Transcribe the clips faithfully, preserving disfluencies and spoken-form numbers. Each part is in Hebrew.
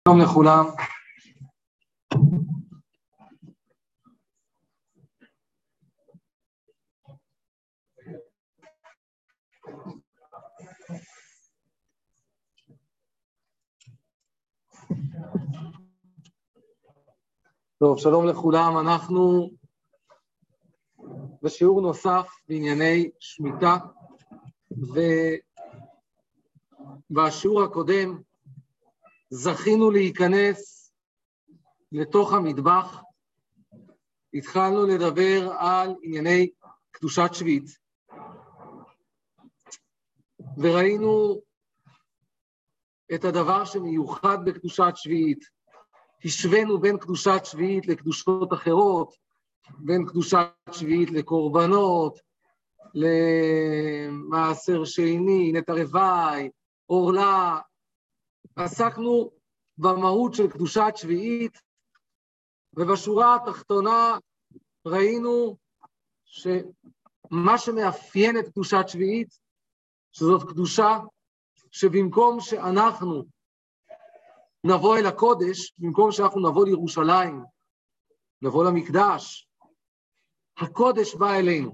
שלום לכולם. טוב, שלום לכולם. אנחנו בשיעור נוסף בענייני שמיטה, ובשיעור הקודם זכינו להיכנס לתוך המטבח. התחלנו לדבר על ענייני קדושת שביעית, וראינו את הדבר שמיוחד בקדושת שביעית. השווינו בין קדושת שביעית לקדושות אחרות, בין קדושת שביעית לקורבנות, למעשר שני, נטע רווי, עורלה. עסקנו במהות של קדושת שביעית, ובשורה התחתונה ראינו שמה שמאפיין את קדושת שביעית, שזאת קדושה שבמקום שאנחנו נבוא אל הקודש, במקום שאנחנו נבוא לירושלים, נבוא למקדש, הקודש בא אלינו.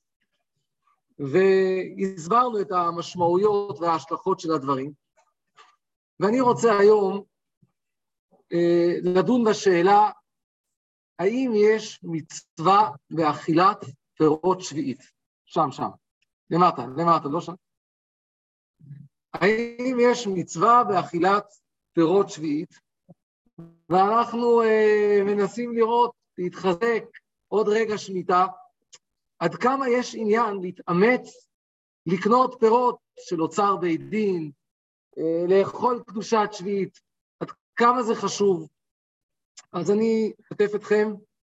והסברנו את המשמעויות וההשלכות של הדברים. ואני רוצה היום אה, לדון בשאלה, האם יש מצווה באכילת פירות שביעית? שם, שם. למטה, למטה, לא שם. האם יש מצווה באכילת פירות שביעית? ואנחנו אה, מנסים לראות, להתחזק עוד רגע שמיטה, עד כמה יש עניין להתאמץ, לקנות פירות של אוצר בית דין, אה, לאכול קדושת שביעית, עד כמה זה חשוב. אז אני אשתף אתכם.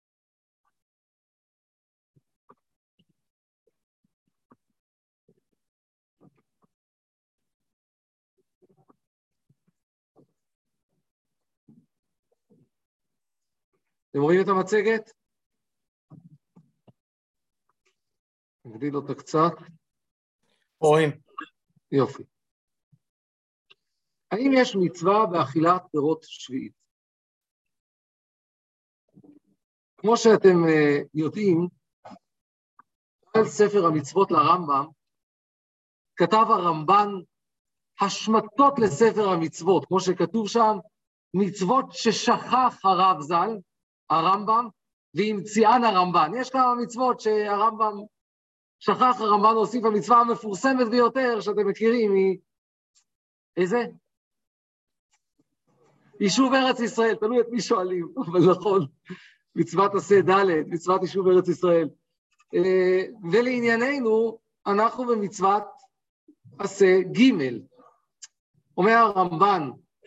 אתם רואים את המצגת? נגדיל אותה קצת. רואים. יופי. האם יש מצווה באכילת פירות שביעית? כמו שאתם uh, יודעים, על ספר המצוות לרמב"ם, כתב הרמב"ן השמטות לספר המצוות, כמו שכתוב שם, מצוות ששכח הרב ז"ל, הרמב"ם, והמציאן הרמב"ן. יש כמה מצוות שהרמב"ם שכח, הרמב"ן הוסיף. המצווה המפורסמת ביותר שאתם מכירים היא, איזה? יישוב ארץ ישראל, תלוי את מי שואלים, אבל נכון, מצוות עשה ד', מצוות יישוב ארץ ישראל. ולענייננו, אנחנו במצוות עשה ג'. אומר הרמב"ן,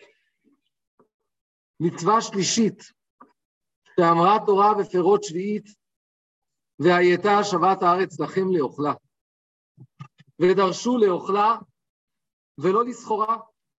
מצווה שלישית, שאמרה תורה בפירות שביעית, והייתה שבת הארץ לכם לאוכלה. ודרשו לאוכלה ולא לסחורה.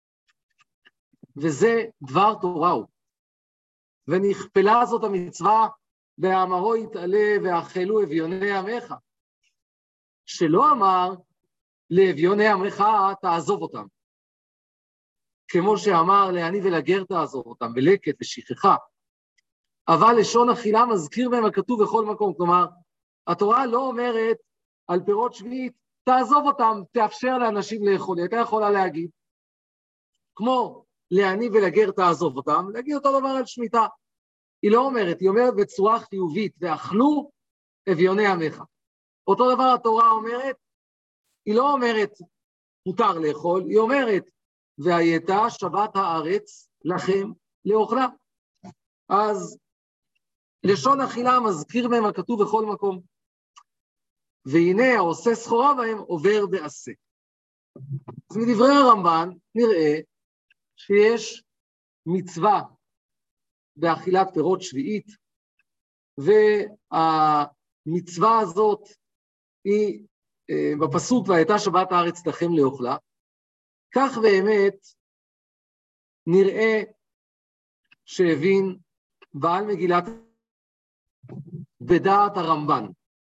וזה דבר תורה הוא. ונכפלה זאת המצווה, ואמרו יתעלה ואכלו אביוני עמך. שלא אמר לאביוני עמך תעזוב אותם. כמו שאמר לעני ולגר תעזוב אותם, בלקט ושכחה. אבל לשון אכילה מזכיר בהם הכתוב בכל מקום. כלומר, התורה לא אומרת על פירות שביעית, תעזוב אותם, תאפשר לאנשים לאכול. אתה יכולה להגיד, כמו לעני ולגר תעזוב אותם, להגיד אותו דבר על שמיטה. היא לא אומרת, היא אומרת בצורה חיובית, ואכלו אביוני עמך. אותו דבר התורה אומרת, היא לא אומרת מותר לאכול, היא אומרת, והייתה שבת הארץ לכם לאוכלה. אז לשון אכילה מזכיר בהם הכתוב בכל מקום. והנה העושה סחורה בהם עובר בעשה. אז מדברי הרמב"ן נראה שיש מצווה באכילת פירות שביעית, והמצווה הזאת היא בפסוק והייתה שבת הארץ לכם לאוכלה. כך באמת נראה שהבין בעל מגילת בדעת הרמב"ן.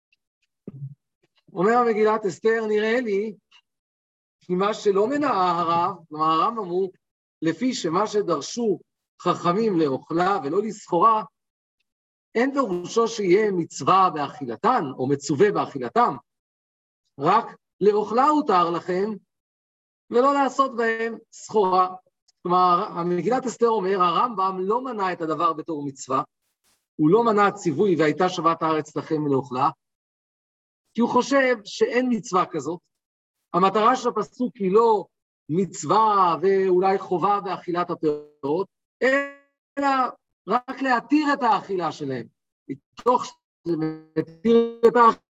אומר המגילת אסתר, נראה לי כי מה שלא מנעה הרב, כלומר הרמב"ם הוא לפי שמה שדרשו חכמים לאוכלה ולא לסחורה, אין פירושו שיהיה מצווה באכילתן, או מצווה באכילתם, רק לאוכלה הותר לכם, ולא לעשות בהם סחורה. כלומר, המגילת אסתר אומר, הרמב"ם לא מנע את הדבר בתור מצווה, הוא לא מנע ציווי והייתה שבת הארץ לכם לאוכלה, כי הוא חושב שאין מצווה כזאת. המטרה של הפסוק היא לא מצווה ואולי חובה באכילת הפירות, אלא רק להתיר את האכילה שלהם. מתוך שזה מתיר את האכילה,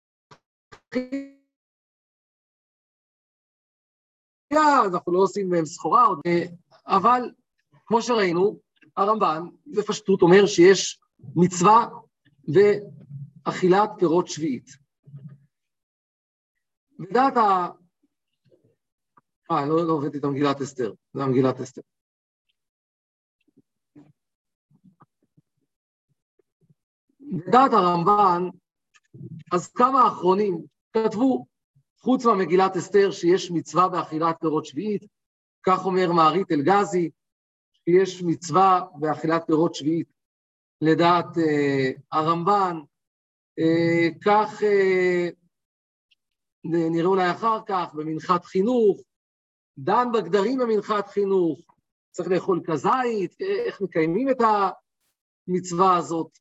אנחנו לא עושים מהם סחורה, אבל כמו שראינו, הרמב"ן בפשטות אומר שיש מצווה ואכילת פירות שביעית. בדעת ה... אה, לא, לא עובדתי את המגילת אסתר, זה המגילת אסתר. בדעת הרמב"ן, אז כמה אחרונים כתבו, חוץ מהמגילת אסתר, שיש מצווה באכילת פירות שביעית, כך אומר מערית אלגזי, שיש מצווה באכילת פירות שביעית, לדעת אה, הרמב"ן, אה, כך אה, נראה אולי אחר כך, במנחת חינוך, דן בגדרים במנחת חינוך, צריך לאכול כזית, איך מקיימים את המצווה הזאת.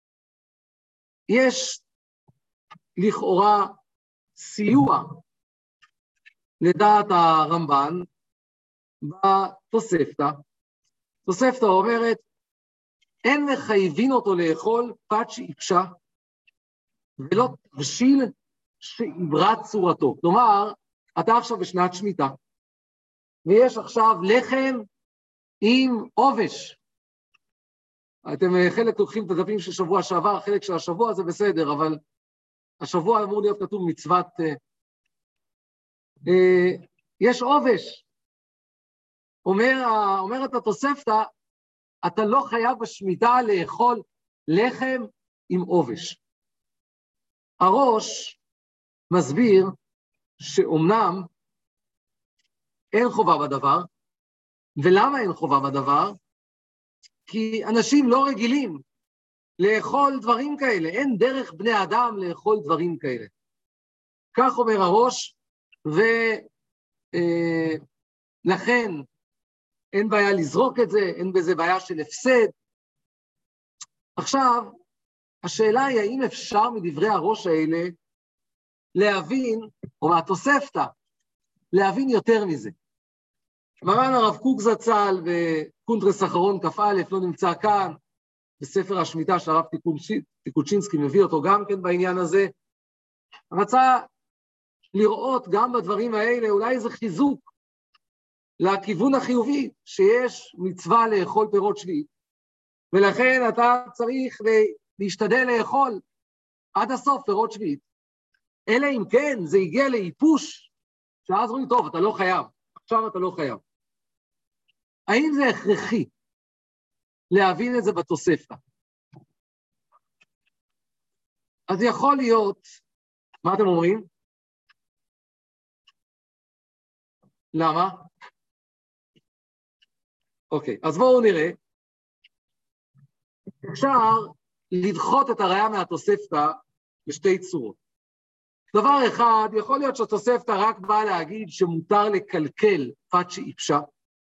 יש לכאורה סיוע לדעת הרמב"ן בתוספתא. תוספתא אומרת, אין מחייבים אותו לאכול פת שאיפשה, ולא תבשיל שעברה צורתו. כלומר, אתה עכשיו בשנת שמיטה, ויש עכשיו לחם עם עובש. אתם חלק לוקחים את הדפים של שבוע שעבר, חלק של השבוע זה בסדר, אבל השבוע אמור להיות כתוב מצוות... אה, אה, יש עובש. אומר, אומרת התוספתא, אתה לא חייב בשמיטה לאכול לחם עם עובש. הראש מסביר שאומנם אין חובה בדבר, ולמה אין חובה בדבר? כי אנשים לא רגילים לאכול דברים כאלה, אין דרך בני אדם לאכול דברים כאלה. כך אומר הראש, ולכן אה, אין בעיה לזרוק את זה, אין בזה בעיה של הפסד. עכשיו, השאלה היא האם אפשר מדברי הראש האלה להבין, או מהתוספתא, להבין יותר מזה. מרן הרב קוק זצ"ל וקונטרס אחרון כ"א לא נמצא כאן, בספר השמיטה של הרב טיקוצ'ינסקי מביא אותו גם כן בעניין הזה, רצה לראות גם בדברים האלה אולי איזה חיזוק לכיוון החיובי שיש מצווה לאכול פירות שביעית, ולכן אתה צריך להשתדל לאכול עד הסוף פירות שביעית. אלא אם כן זה הגיע לאיפוש, שאז רואים טוב, אתה לא חייב, עכשיו אתה לא חייב. האם זה הכרחי להבין את זה בתוספתא? אז יכול להיות, מה אתם אומרים? למה? אוקיי, אז בואו נראה. אפשר לדחות את הראיה מהתוספתא בשתי צורות. דבר אחד, יכול להיות שהתוספתא רק באה להגיד שמותר לקלקל פת שאיפשה,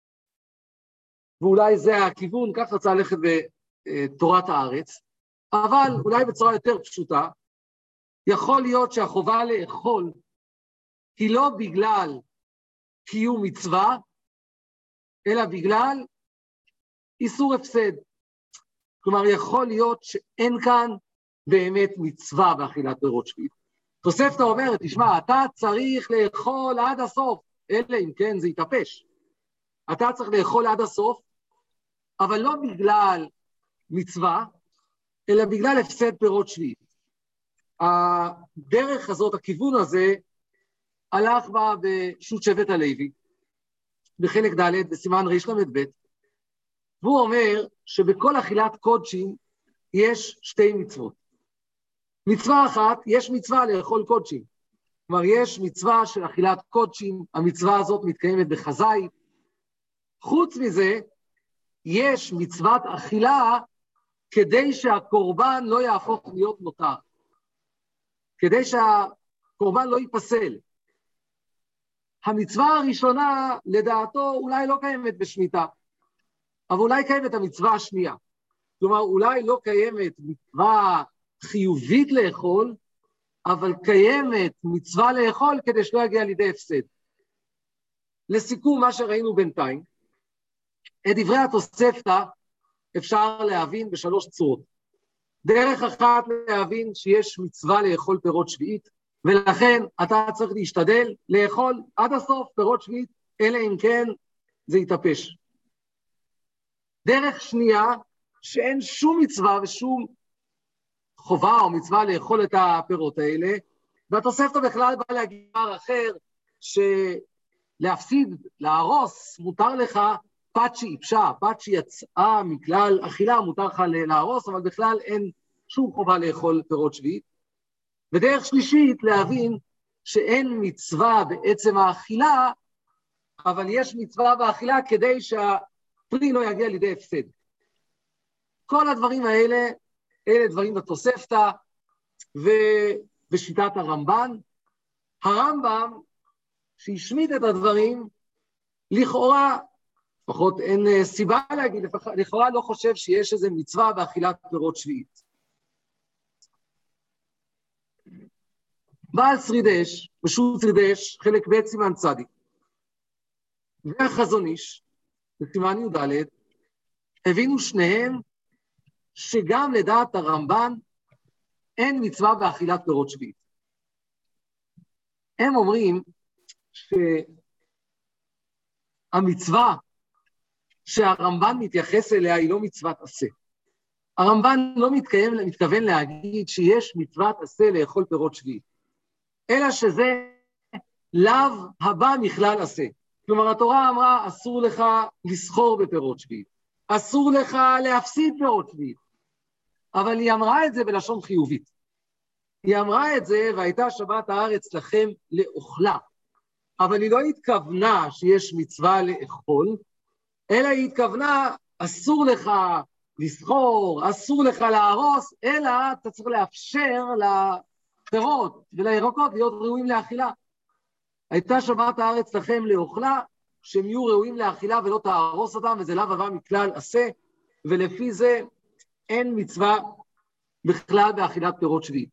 ואולי זה הכיוון, כך רצה ללכת בתורת הארץ, אבל אולי בצורה יותר פשוטה, יכול להיות שהחובה לאכול היא לא בגלל קיום מצווה, אלא בגלל איסור הפסד. כלומר, יכול להיות שאין כאן באמת מצווה באכילת פירות שביעית. תוספתא אומרת, תשמע, אתה צריך לאכול עד הסוף, אלא אם כן זה יתאפש. אתה צריך לאכול עד הסוף, אבל לא בגלל מצווה, אלא בגלל הפסד פירות שביעית. הדרך הזאת, הכיוון הזה, הלך בה בשו"ת שבט הלוי, בחלק ד' בסימן רל"ב, והוא אומר שבכל אכילת קודשים יש שתי מצוות. מצווה אחת, יש מצווה לאכול קודשים. כלומר, יש מצווה של אכילת קודשים, המצווה הזאת מתקיימת בחזאי. חוץ מזה, יש מצוות אכילה כדי שהקורבן לא יהפוך להיות נותר, כדי שהקורבן לא ייפסל. המצווה הראשונה, לדעתו, אולי לא קיימת בשמיטה, אבל אולי קיימת המצווה השנייה. כלומר, אולי לא קיימת מצווה חיובית לאכול, אבל קיימת מצווה לאכול כדי שלא יגיע לידי הפסד. לסיכום מה שראינו בינתיים, את דברי התוספתא אפשר להבין בשלוש צורות. דרך אחת להבין שיש מצווה לאכול פירות שביעית, ולכן אתה צריך להשתדל לאכול עד הסוף פירות שביעית, אלא אם כן זה יתאפש. דרך שנייה, שאין שום מצווה ושום חובה או מצווה לאכול את הפירות האלה, והתוספתא בכלל בא להגיד דבר אחר, שלהפסיד, להרוס, מותר לך פת שאיפשה, פת שיצאה מכלל אכילה, מותר לך להרוס, אבל בכלל אין שום חובה לאכול פירות שביעית. ודרך שלישית, להבין שאין מצווה בעצם האכילה, אבל יש מצווה באכילה כדי שהפרי לא יגיע לידי הפסד. כל הדברים האלה, אלה דברים בתוספתא ובשיטת הרמב"ן. הרמב"ם, שהשמיט את הדברים, לכאורה, לפחות אין סיבה להגיד, לכאורה לא חושב שיש איזו מצווה באכילת פירות שביעית. בעל שרידש, פשוט שרידש, חלק ב' סימן צדיק, והחזון איש, בסימן י"ד, הבינו שניהם שגם לדעת הרמב"ן אין מצווה באכילת פירות שביעית. הם אומרים שהמצווה שהרמב"ן מתייחס אליה היא לא מצוות עשה. הרמב"ן לא מתכוון, מתכוון להגיד שיש מצוות עשה לאכול פירות שביעית, אלא שזה לאו הבא מכלל עשה. כלומר, התורה אמרה, אסור לך לסחור בפירות שביעית, אסור לך להפסיד פירות שביעית, אבל היא אמרה את זה בלשון חיובית. היא אמרה את זה, והייתה שבת הארץ לכם לאוכלה, אבל היא לא התכוונה שיש מצווה לאכול, אלא היא התכוונה, אסור לך לסחור, אסור לך להרוס, אלא אתה צריך לאפשר לפירות ולירקות להיות ראויים לאכילה. הייתה שבת הארץ לכם לאוכלה, שהם יהיו ראויים לאכילה ולא תהרוס אותם, וזה לאו הבא מכלל עשה, ולפי זה אין מצווה בכלל באכילת פירות שביעית.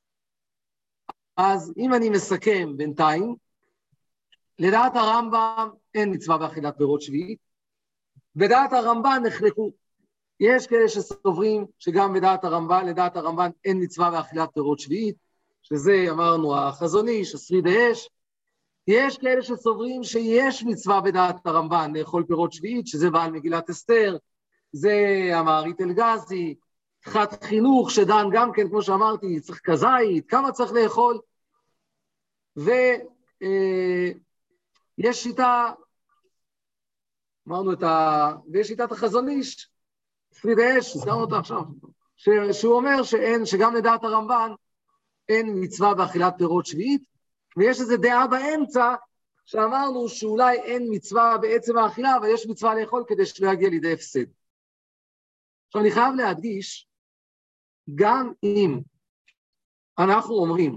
אז אם אני מסכם בינתיים, לדעת הרמב"ם אין מצווה באכילת פירות שביעית, בדעת הרמב"ן נחלקו. יש כאלה שסוברים שגם בדעת הרמב"ן, לדעת הרמב"ן אין מצווה באכילת פירות שביעית, שזה אמרנו החזון איש, השריד אש. יש כאלה שסוברים שיש מצווה בדעת הרמב"ן לאכול פירות שביעית, שזה בעל מגילת אסתר, זה המערית אלגזי, חת חינוך שדן גם כן, כמו שאמרתי, צריך כזית, כמה צריך לאכול, ויש אה, שיטה, אמרנו את ה... ויש שיטת החזון איש, שריד אש, הזכרנו אותה עכשיו, ש... שהוא אומר שאין, שגם לדעת הרמב"ן אין מצווה באכילת פירות שביעית, ויש איזו דעה באמצע, שאמרנו שאולי אין מצווה בעצם האכילה, אבל יש מצווה לאכול כדי שלא יגיע לידי הפסד. עכשיו אני חייב להדגיש, גם אם אנחנו אומרים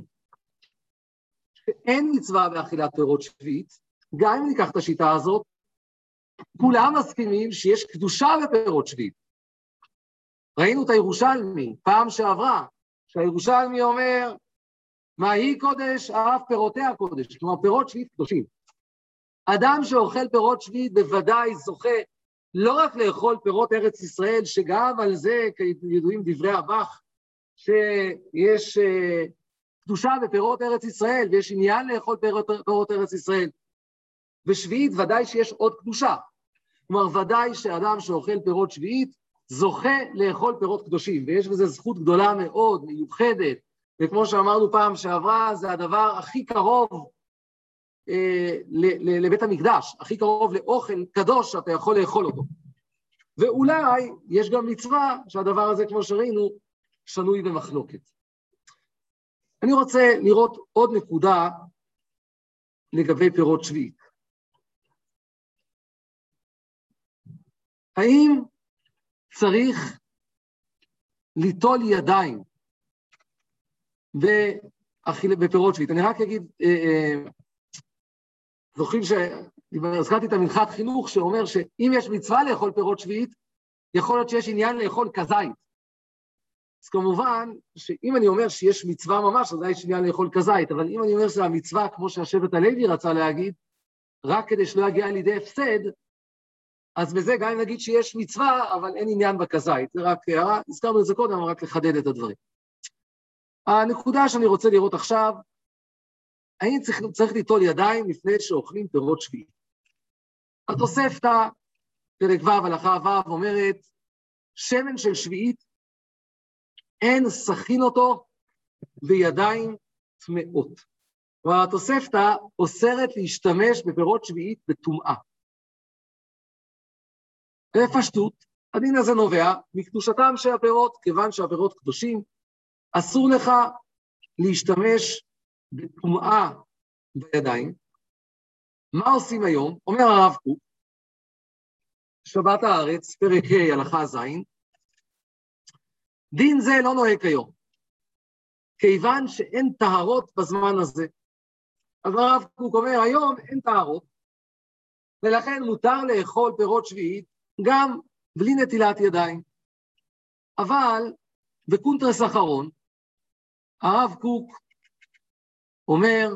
שאין מצווה באכילת פירות שביעית, גם אם ניקח את השיטה הזאת, כולם מסכימים שיש קדושה בפירות שביעית. ראינו את הירושלמי, פעם שעברה, שהירושלמי אומר, מה היא קודש, אף פירותיה קודש, כלומר פירות שביעית קדושים. אדם שאוכל פירות שביעית בוודאי זוכה לא רק לאכול פירות ארץ ישראל, שגם על זה ידועים דברי הבח, שיש uh, קדושה בפירות ארץ ישראל, ויש עניין לאכול פירות, פירות ארץ ישראל. בשביעית ודאי שיש עוד קדושה. כלומר, ודאי שאדם שאוכל פירות שביעית, זוכה לאכול פירות קדושים, ויש בזה זכות גדולה מאוד, מיוחדת, וכמו שאמרנו פעם שעברה, זה הדבר הכי קרוב אה, לבית המקדש, הכי קרוב לאוכל קדוש שאתה יכול לאכול אותו. ואולי יש גם מצווה שהדבר הזה, כמו שראינו, שנוי במחלוקת. אני רוצה לראות עוד נקודה לגבי פירות שביעית. האם צריך ליטול ידיים בפירות שביעית? אני רק אגיד, זוכרים שהזכרתי את המנחת חינוך שאומר שאם יש מצווה לאכול פירות שביעית, יכול להיות שיש עניין לאכול כזית. אז כמובן שאם אני אומר שיש מצווה ממש, אז יש עניין לאכול כזית, אבל אם אני אומר שהמצווה, כמו שהשבט הלוי רצה להגיד, רק כדי שלא יגיע לידי הפסד, אז בזה גם נגיד שיש מצווה, אבל אין עניין בכזית. זה רק הערה, הזכרנו את זה קודם, אבל רק לחדד את הדברים. הנקודה שאני רוצה לראות עכשיו, האם צריך, צריך ליטול ידיים לפני שאוכלים פירות שביעית? התוספתא, פרק ו' הלכה ו' אומרת, שמן של שביעית, אין סכין אותו בידיים טמאות. והתוספתא אוסרת להשתמש בפירות שביעית בטומאה. בפשטות, הדין הזה נובע מקדושתם של הפירות, כיוון שהפירות קדושים, אסור לך להשתמש בטומאה בידיים. מה עושים היום? אומר הרב קוק, שבת הארץ, פרק ה' הלכה ז', דין זה לא נוהג כיום, כיוון שאין טהרות בזמן הזה. אז הרב קוק אומר, היום אין טהרות, ולכן מותר לאכול פירות שביעית, גם בלי נטילת ידיים. אבל בקונטרס אחרון, הרב קוק אומר,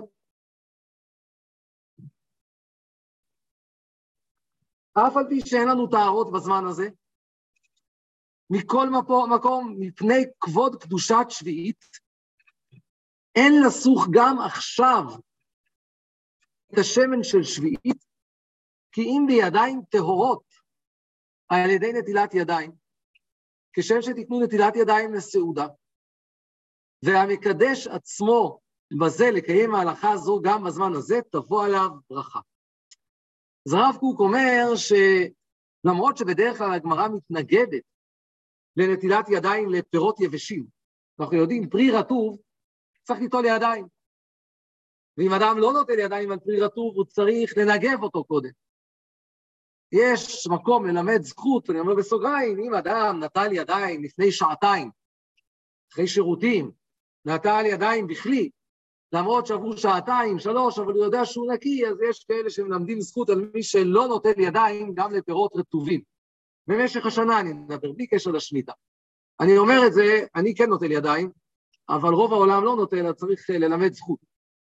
אף על פי שאין לנו טהרות בזמן הזה, מכל מקום, מפני כבוד קדושת שביעית, אין לסוך גם עכשיו את השמן של שביעית, כי אם בידיים טהורות על ידי נטילת ידיים, כשם שתיתנו נטילת ידיים לסעודה, והמקדש עצמו בזה לקיים ההלכה הזו גם בזמן הזה, תבוא עליו ברכה. אז הרב קוק אומר שלמרות שבדרך כלל הגמרא מתנגדת לנטילת ידיים לפירות יבשים, אנחנו יודעים, פרי רטוב צריך ליטול ידיים, ואם אדם לא נוטל ידיים על פרי רטוב, הוא צריך לנגב אותו קודם. יש מקום ללמד זכות, אני אומר בסוגריים, אם אדם נטל ידיים לפני שעתיים, אחרי שירותים, נטל ידיים בכלי, למרות שעברו שעתיים, שלוש, אבל הוא יודע שהוא נקי, אז יש כאלה שמלמדים זכות על מי שלא נוטל ידיים גם לפירות רטובים. במשך השנה אני מדבר, בלי קשר לשמיטה. אני אומר את זה, אני כן נוטל ידיים, אבל רוב העולם לא נוטל, אז צריך ללמד זכות.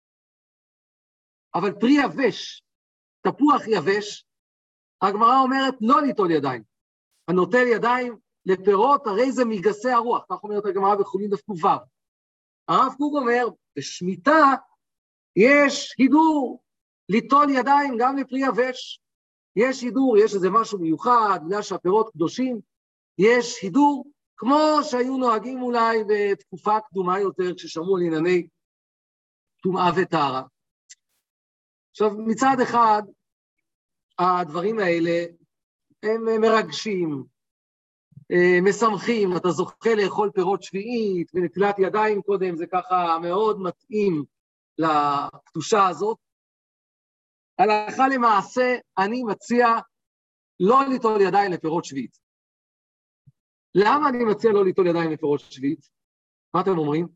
אבל פרי יבש, תפוח יבש, הגמרא אומרת לא ליטול ידיים. הנוטל ידיים לפירות, הרי זה מגסי הרוח, כך אומרת הגמרא בחולין דף ק"ו. הרב קוק אומר, בשמיטה יש הידור ליטול ידיים גם לפרי יבש. יש הידור, יש איזה משהו מיוחד, בגלל שהפירות קדושים, יש הידור, כמו שהיו נוהגים אולי בתקופה קדומה יותר, כששמעו על ענייני טומאה וטהרה. עכשיו, מצד אחד, הדברים האלה הם מרגשים, משמחים, אתה זוכה לאכול פירות שביעית, ונטילת ידיים קודם, זה ככה מאוד מתאים לקדושה הזאת. הלכה למעשה, אני מציע לא ליטול ידיים לפירות שביעית. למה אני מציע לא ליטול ידיים לפירות שביעית? מה אתם אומרים?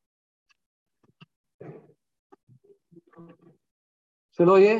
שלא יהיה?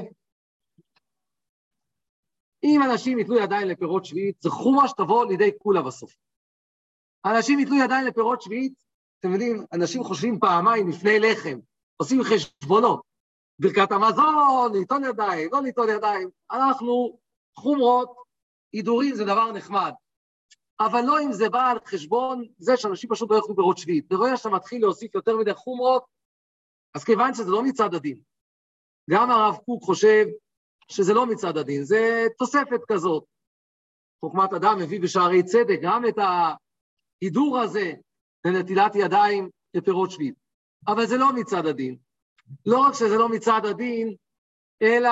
אם אנשים יתלו ידיים לפירות שביעית, זה חומה שתבוא לידי כולה בסוף. אנשים יתלו ידיים לפירות שביעית, אתם יודעים, אנשים חושבים פעמיים לפני לחם, עושים חשבונות, ברכת המזון, ליטול ידיים, לא ליטול ידיים. אנחנו, חומרות, הידורים זה דבר נחמד, אבל לא אם זה בא על חשבון זה שאנשים פשוט לא יאכלו פירות שביעית. ורואה שאתה מתחיל להוסיף יותר מדי חומרות, אז כיוון שזה לא מצד הדין. גם הרב קוק חושב שזה לא מצד הדין, זה תוספת כזאת. חוכמת אדם מביא בשערי צדק גם את ההידור הזה לנטילת ידיים לפירות שביעית. אבל זה לא מצד הדין. לא רק שזה לא מצד הדין, אלא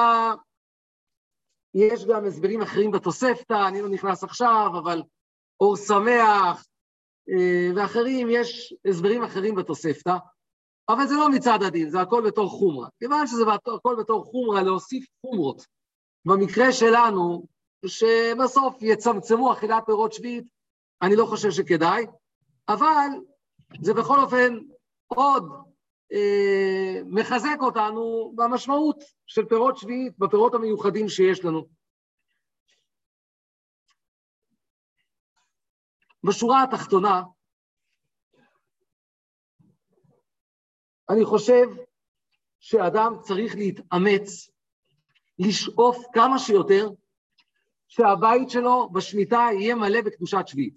יש גם הסברים אחרים בתוספתא, אני לא נכנס עכשיו, אבל אור שמח ואחרים, יש הסברים אחרים בתוספתא, אבל זה לא מצד הדין, זה הכל בתור חומרה. כיוון שזה הכל בתור חומרה, להוסיף חומרות. במקרה שלנו, שבסוף יצמצמו אכילת פירות שביעית, אני לא חושב שכדאי, אבל זה בכל אופן עוד אה, מחזק אותנו במשמעות של פירות שביעית, בפירות המיוחדים שיש לנו. בשורה התחתונה, אני חושב שאדם צריך להתאמץ, לשאוף כמה שיותר, שהבית שלו בשמיטה יהיה מלא בקדושת שביעית.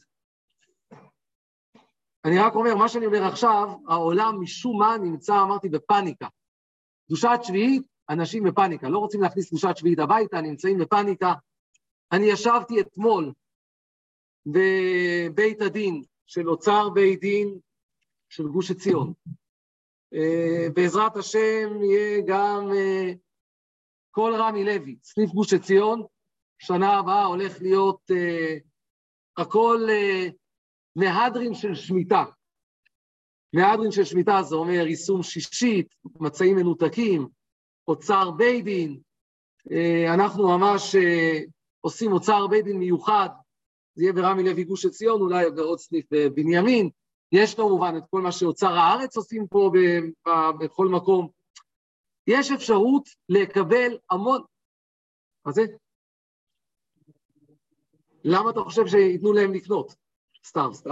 אני רק אומר, מה שאני אומר עכשיו, העולם משום מה נמצא, אמרתי, בפניקה. קדושת שביעית, אנשים בפניקה, לא רוצים להכניס קדושת שביעית הביתה, נמצאים בפניקה. אני ישבתי אתמול בבית הדין של אוצר בית דין של גוש עציון. בעזרת השם יהיה גם כל רמי לוי, סניף גוש עציון, שנה הבאה הולך להיות הכל מהדרים של שמיטה. מהדרים של שמיטה זה אומר יישום שישית, מצעים מנותקים, אוצר בית דין. אנחנו ממש עושים אוצר בית דין מיוחד, זה יהיה ברמי לוי גוש עציון, אולי בעוד סניף בבנימין. יש כמובן את כל מה שאוצר הארץ עושים פה בכל מקום. יש אפשרות לקבל המון... מה זה? למה אתה חושב שיתנו להם לקנות? סתם, סתם.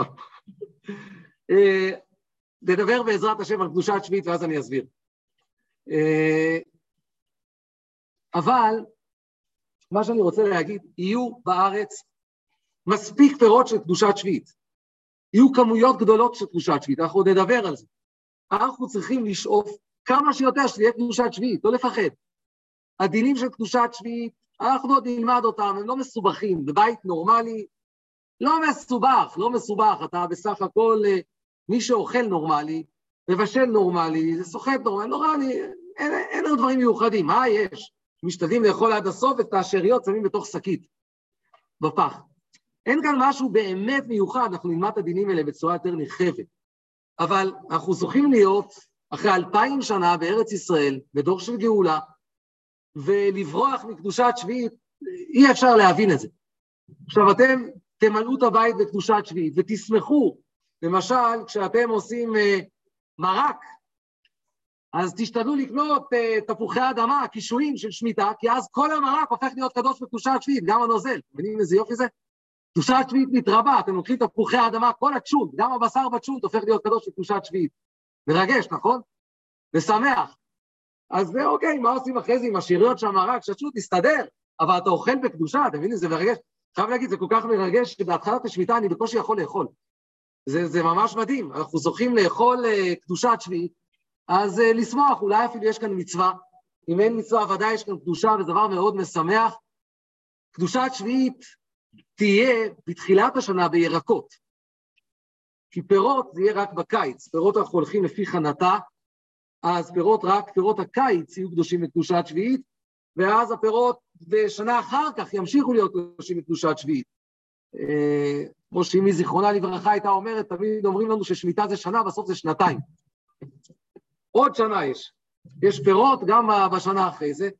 נדבר בעזרת השם על קדושת שביעית ואז אני אסביר. אבל מה שאני רוצה להגיד, יהיו בארץ מספיק פירות של קדושת שביעית. יהיו כמויות גדולות של קדושת שביעית, אנחנו עוד נדבר על זה. אנחנו צריכים לשאוף כמה שיותר שתהיה קדושת שביעית, לא לפחד. הדינים של קדושת שביעית, אנחנו עוד נלמד אותם, הם לא מסובכים, בבית נורמלי, לא מסובך, לא מסובך, אתה בסך הכל, מי שאוכל נורמלי, מבשל נורמלי, זה סוחט נורמלי, לא רע לי, אין, אין עוד דברים מיוחדים, מה יש? משתדלים לאכול עד הסוף את השאריות, שמים בתוך שקית, בפח. אין כאן משהו באמת מיוחד, אנחנו נלמד את הדינים האלה בצורה יותר נרחבת, אבל אנחנו זוכים להיות אחרי אלפיים שנה בארץ ישראל, בדור של גאולה, ולברוח מקדושת שביעית, אי אפשר להבין את זה. עכשיו אתם תמלאו את הבית בקדושת שביעית, ותשמחו, למשל כשאתם עושים uh, מרק, אז תשתדלו לקנות uh, תפוחי אדמה, קישואים של שמיטה, כי אז כל המרק הופך להיות קדוש בקדושת שביעית, גם הנוזל, מבינים איזה יופי זה? קדושת שביעית מתרבה, אתם לוקחים תפוחי האדמה, כל הצ'ונט, גם הבשר בצ'ונט הופך להיות קדוש בקדושת שביעית. מרגש, נכון? ושמח. אז זה אוקיי, מה עושים אחרי זה עם השאריות של המרק? שהצ'ונט תסתדר, אבל אתה אוכל בקדושה, אתם מבינים? זה מרגש. חייב להגיד, זה כל כך מרגש, שבהתחלת השמיטה אני בקושי יכול לאכול. זה, זה ממש מדהים, אנחנו זוכים לאכול uh, קדושת שביעית, אז uh, לשמוח, אולי אפילו יש כאן מצווה, אם אין מצווה, ודאי יש כאן קדושה, וזה דבר מאוד משמח. קדושת שביעית תהיה בתחילת השנה בירקות, כי פירות זה יהיה רק בקיץ, פירות אנחנו הולכים לפי חנתה, אז פירות רק, פירות הקיץ יהיו קדושים לקדושת שביעית, ואז הפירות בשנה אחר כך ימשיכו להיות קדושים לקדושת שביעית. כמו שאמי זיכרונה לברכה הייתה אומרת, תמיד אומרים לנו ששמיטה זה שנה, בסוף זה שנתיים. עוד שנה יש. יש פירות גם בשנה אחרי זה,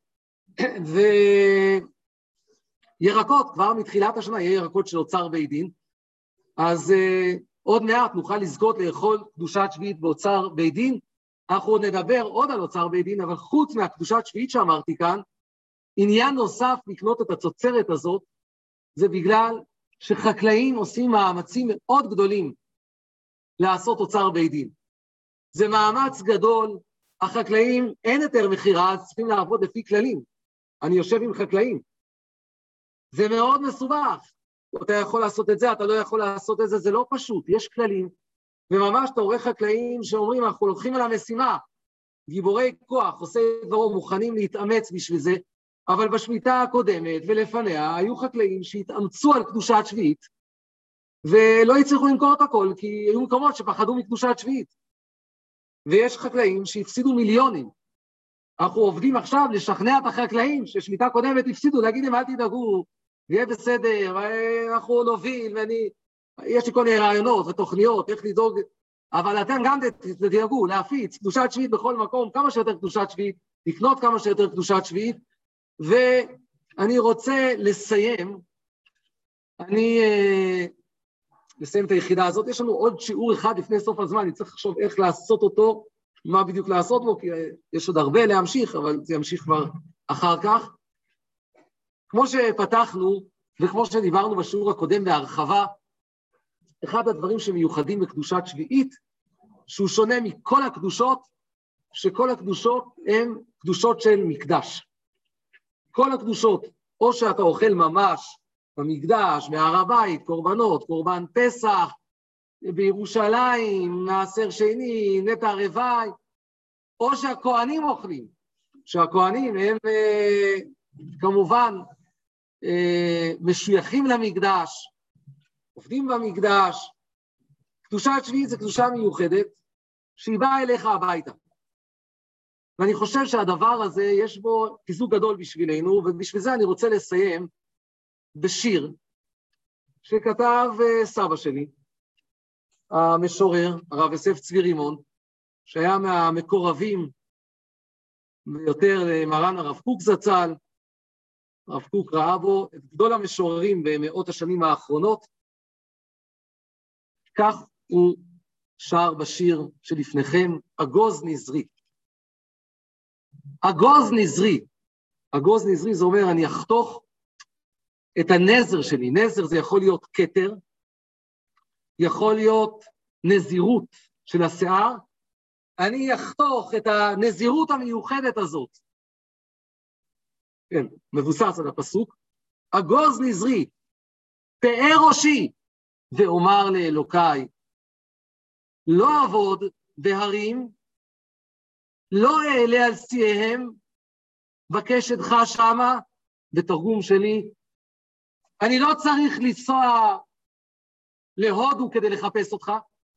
וירקות, כבר מתחילת השנה יהיה ירקות של אוצר בית דין, אז uh, עוד מעט נוכל לזכות לאכול קדושת שביעית באוצר בית דין, אנחנו עוד נדבר עוד על אוצר בית דין, אבל חוץ מהקדושת שביעית שאמרתי כאן, עניין נוסף לקנות את הצוצרת הזאת, זה בגלל שחקלאים עושים מאמצים מאוד גדולים לעשות אוצר בית דין. זה מאמץ גדול, החקלאים אין יותר מחירה, אז צריכים לעבוד לפי כללים. אני יושב עם חקלאים. זה מאוד מסובך. אתה יכול לעשות את זה, אתה לא יכול לעשות את זה, זה לא פשוט, יש כללים. וממש אתה רואה חקלאים שאומרים, אנחנו הולכים על המשימה, גיבורי כוח, עושה דברו, מוכנים להתאמץ בשביל זה, אבל בשמיטה הקודמת ולפניה היו חקלאים שהתאמצו על קדושת שביעית, ולא הצליחו למכור את הכל, כי היו מקומות שפחדו מקדושת שביעית. ויש חקלאים שהפסידו מיליונים. אנחנו עובדים עכשיו לשכנע את החקלאים ששמיטה קודמת הפסידו, להגיד להם אל תדאגו, יהיה בסדר, אנחנו נוביל, ואני, יש לי כל מיני רעיונות ותוכניות, איך לדאוג, אבל אתם גם תדאגו להפיץ קדושת שביעית בכל מקום, כמה שיותר קדושת שביעית, לקנות כמה שיותר קדושת שביעית, אני רוצה לסיים, אני אה, לסיים את היחידה הזאת, יש לנו עוד שיעור אחד לפני סוף הזמן, אני צריך לחשוב איך לעשות אותו, מה בדיוק לעשות בו, כי יש עוד הרבה להמשיך, אבל זה ימשיך כבר אחר כך. כמו שפתחנו, וכמו שדיברנו בשיעור הקודם בהרחבה, אחד הדברים שמיוחדים בקדושת שביעית, שהוא שונה מכל הקדושות, שכל הקדושות הן קדושות של מקדש. כל הקדושות, או שאתה אוכל ממש במקדש, מהר הבית, קורבנות, קורבן פסח, בירושלים, מעשר שני, נטע רבעי, או שהכהנים אוכלים, שהכהנים הם אה, כמובן אה, משויכים למקדש, עובדים במקדש. קדושת שביעית זה קדושה מיוחדת, שהיא באה אליך הביתה. ואני חושב שהדבר הזה יש בו חיזוק גדול בשבילנו, ובשביל זה אני רוצה לסיים בשיר שכתב סבא שלי, המשורר, הרב יוסף צבי רימון, שהיה מהמקורבים ביותר למרן הרב קוק זצ"ל. הרב קוק ראה בו את גדול המשוררים במאות השנים האחרונות. כך הוא שר בשיר שלפניכם, אגוז נזרי. אגוז נזרי, אגוז נזרי זה אומר אני אחתוך את הנזר שלי, נזר זה יכול להיות כתר, יכול להיות נזירות של השיער, אני אחתוך את הנזירות המיוחדת הזאת. כן, מבוסס על הפסוק, אגוז נזרי, פאר ראשי, ואומר לאלוקיי, לא אעבוד בהרים, לא אעלה על ציהם, בקש אתך שמה, בתרגום שלי, אני לא צריך לנסוע להודו כדי לחפש אותך,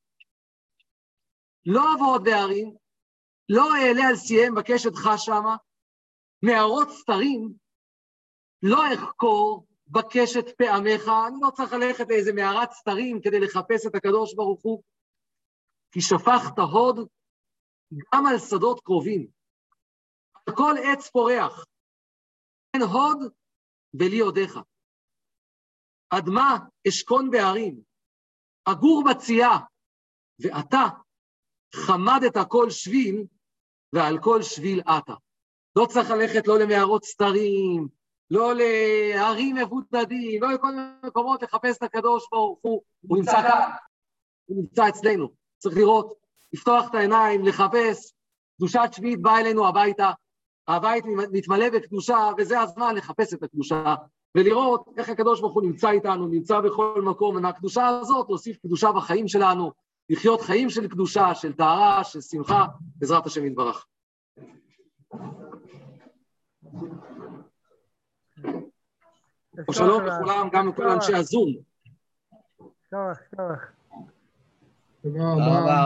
לא אעבוד בהרים, לא אעלה על ציהם, בקש אתך שמה, מערות סתרים, לא אחקור, בקש את פעמיך, אני לא צריך ללכת לאיזה מערת סתרים כדי לחפש את הקדוש ברוך הוא, כי שפכת הוד גם על שדות קרובים, על כל עץ פורח, אין הוד בלי הודיך. אדמה אשכון בהרים, אגור בצייה, ואתה חמדת כל שביל, ועל כל שביל אתה. לא צריך ללכת לא למערות סתרים, לא להרים מבודדים, לא לכל מקומות לחפש את הקדוש ברוך הוא, הוא נמצא כאן, הוא נמצא אצלנו. צריך לראות, לפתוח את העיניים, לחפש, קדושת שביעית באה אלינו הביתה, הבית מתמלא בקדושה, וזה הזמן לחפש את הקדושה, ולראות איך הקדוש ברוך הוא נמצא איתנו, נמצא בכל מקום, ומהקדושה הזאת להוסיף קדושה בחיים שלנו, לחיות חיים של קדושה, של טהרה, של שמחה, בעזרת השם יתברך. שלום לכולם, גם לכל אנשי הזום. תודה רבה.